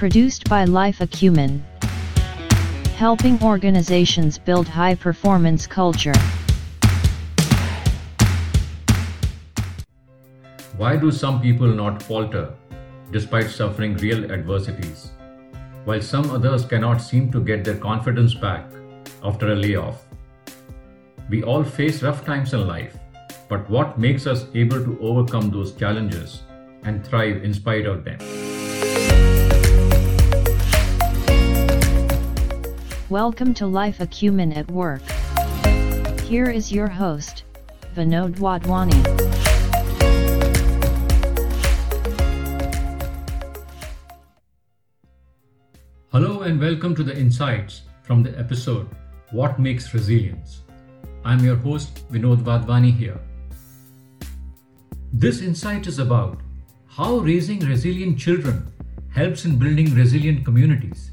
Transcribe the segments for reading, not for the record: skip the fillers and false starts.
Produced by Life Acumen. Helping organizations build high-performance culture. Why do some people not falter despite suffering real adversities, while some others cannot seem to get their confidence back after a layoff? We all face rough times in life, but what makes us able to overcome those challenges and thrive in spite of them? Welcome to Life Acumen at Work. Here is your host, Vinod Wadhwani. Hello and welcome to the insights from the episode, What Makes Resilience? I'm your host, Vinod Wadhwani here. This insight is about how raising resilient children helps in building resilient communities.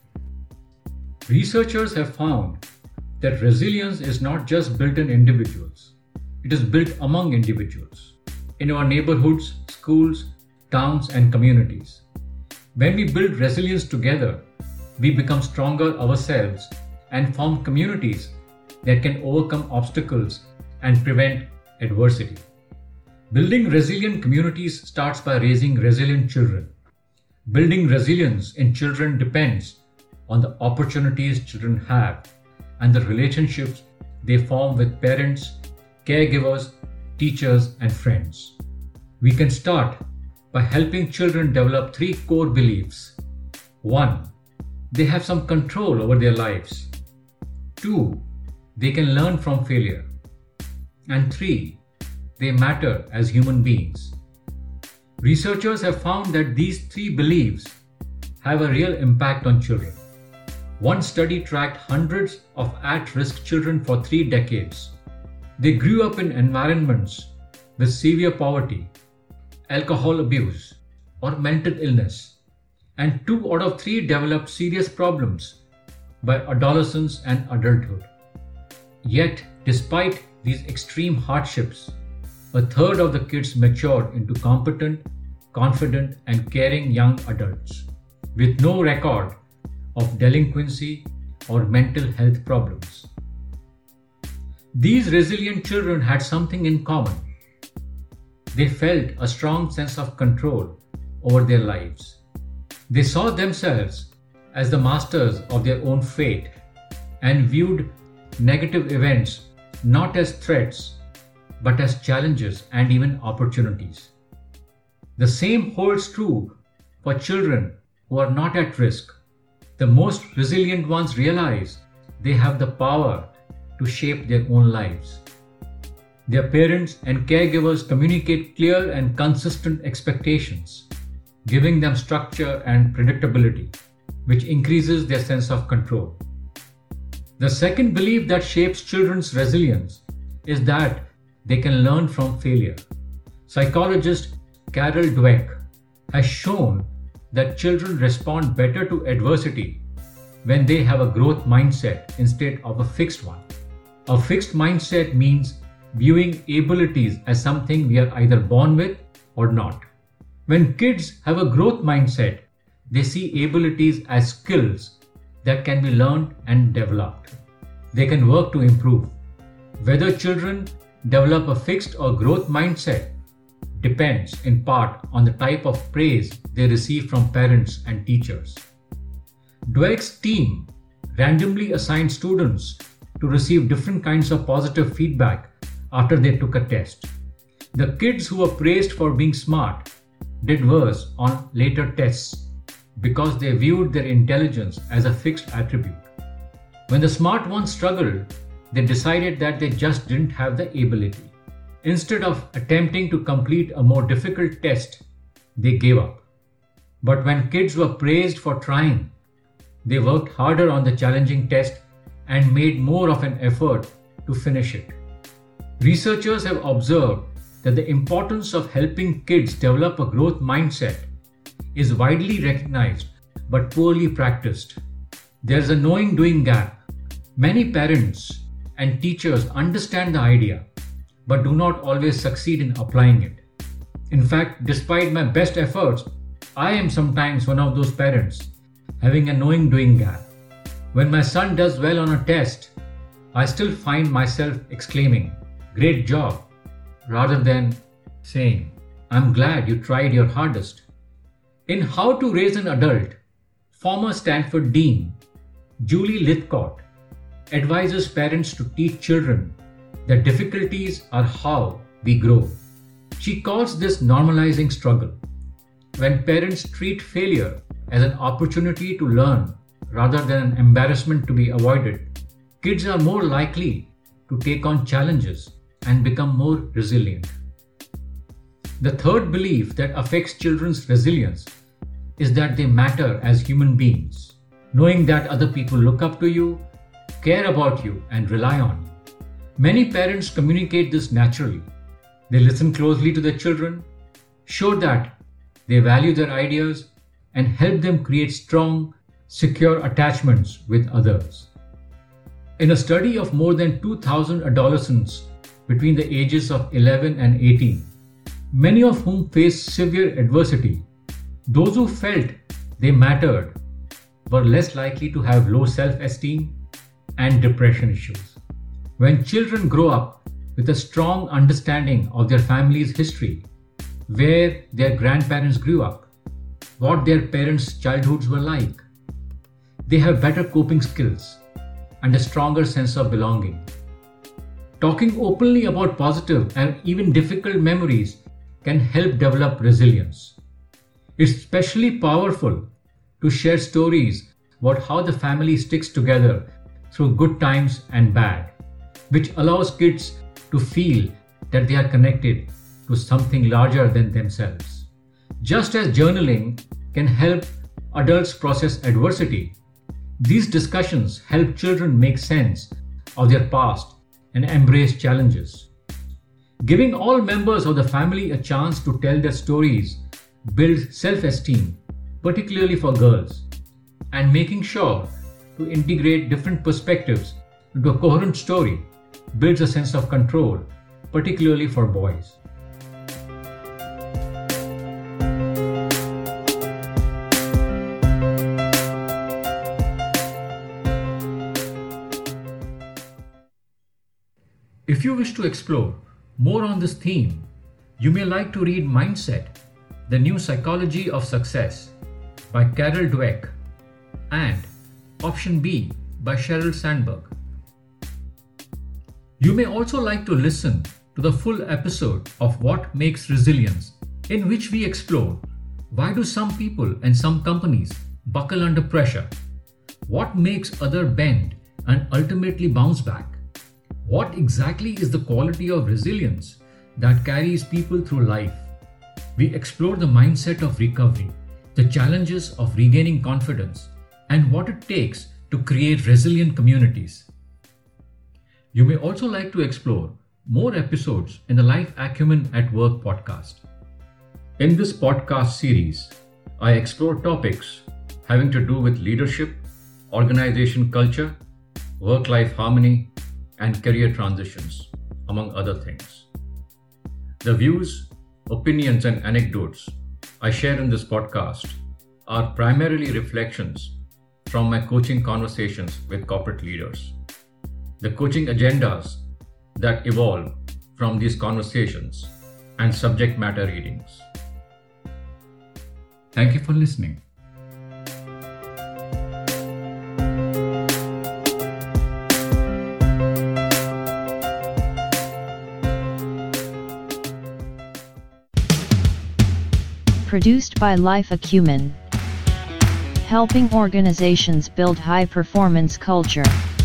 Researchers have found that resilience is not just built in individuals, it is built among individuals, in our neighborhoods, schools, towns, and communities. When we build resilience together, we become stronger ourselves and form communities that can overcome obstacles and prevent adversity. Building resilient communities starts by raising resilient children. Building resilience in children depends on the opportunities children have and the relationships they form with parents, caregivers, teachers, and friends. We can start by helping children develop 3 core beliefs. 1. They have some control over their lives. 2. They can learn from failure. And 3. They matter as human beings. Researchers have found that these 3 beliefs have a real impact on children. One study tracked hundreds of at-risk children for 3 decades. They grew up in environments with severe poverty, alcohol abuse, or mental illness, and 2 out of 3 developed serious problems by adolescence and adulthood. Yet, despite these extreme hardships, a third of the kids matured into competent, confident, and caring young adults with no record of delinquency or mental health problems. These resilient children had something in common. They felt a strong sense of control over their lives. They saw themselves as the masters of their own fate and viewed negative events not as threats but as challenges and even opportunities. The same holds true for children who are not at risk. The most resilient ones realize they have the power to shape their own lives. Their parents and caregivers communicate clear and consistent expectations, giving them structure and predictability, which increases their sense of control. The second belief that shapes children's resilience is that they can learn from failure. Psychologist Carol Dweck has shown that children respond better to adversity when they have a growth mindset instead of a fixed one. A fixed mindset means viewing abilities as something we are either born with or not. When kids have a growth mindset, they see abilities as skills that can be learned and developed. They can work to improve. Whether children develop a fixed or growth mindset depends in part on the type of praise they receive from parents and teachers. Dweck's team randomly assigned students to receive different kinds of positive feedback after they took a test. The kids who were praised for being smart did worse on later tests because they viewed their intelligence as a fixed attribute. When the smart ones struggled, they decided that they just didn't have the ability. Instead of attempting to complete a more difficult test, they gave up. But when kids were praised for trying, they worked harder on the challenging test and made more of an effort to finish it. Researchers have observed that the importance of helping kids develop a growth mindset is widely recognized but poorly practiced. There's a knowing-doing gap. Many parents and teachers understand the idea but do not always succeed in applying it. In fact, despite my best efforts, I am sometimes one of those parents having a knowing doing gap. When my son does well on a test, I still find myself exclaiming, "Great job," rather than saying, "I'm glad you tried your hardest." In How to Raise an Adult, former Stanford Dean Julie Lythcott advises parents to teach children that difficulties are how we grow. She calls this normalizing struggle. When parents treat failure as an opportunity to learn rather than an embarrassment to be avoided, kids are more likely to take on challenges and become more resilient. The third belief that affects children's resilience is that they matter as human beings. Knowing that other people look up to you, care about you, and rely on you. Many parents communicate this naturally. They listen closely to their children, show that they value their ideas, and help them create strong, secure attachments with others. In a study of more than 2,000 adolescents between the ages of 11 and 18, many of whom faced severe adversity, those who felt they mattered were less likely to have low self-esteem and depression issues. When children grow up with a strong understanding of their family's history, where their grandparents grew up, what their parents' childhoods were like, they have better coping skills and a stronger sense of belonging. Talking openly about positive and even difficult memories can help develop resilience. It's especially powerful to share stories about how the family sticks together through good times and bad, which allows kids to feel that they are connected to something larger than themselves. Just as journaling can help adults process adversity, these discussions help children make sense of their past and embrace challenges. Giving all members of the family a chance to tell their stories builds self-esteem, particularly for girls, and making sure to integrate different perspectives into a coherent story builds a sense of control, particularly for boys. If you wish to explore more on this theme, you may like to read Mindset, The New Psychology of Success by Carol Dweck and Option B by Sheryl Sandberg. You may also like to listen to the full episode of What Makes Resilience, in which we explore why do some people and some companies buckle under pressure, what makes others bend and ultimately bounce back, what exactly is the quality of resilience that carries people through life. We explore the mindset of recovery, the challenges of regaining confidence, and what it takes to create resilient communities. You may also like to explore more episodes in the Life Acumen at Work podcast. In this podcast series, I explore topics having to do with leadership, organization culture, work-life harmony, and career transitions, among other things. The views, opinions, and anecdotes I share in this podcast are primarily reflections from my coaching conversations with corporate leaders. The coaching agendas that evolve from these conversations and subject matter readings. Thank you for listening. Produced by Life Acumen, helping organizations build high-performance culture.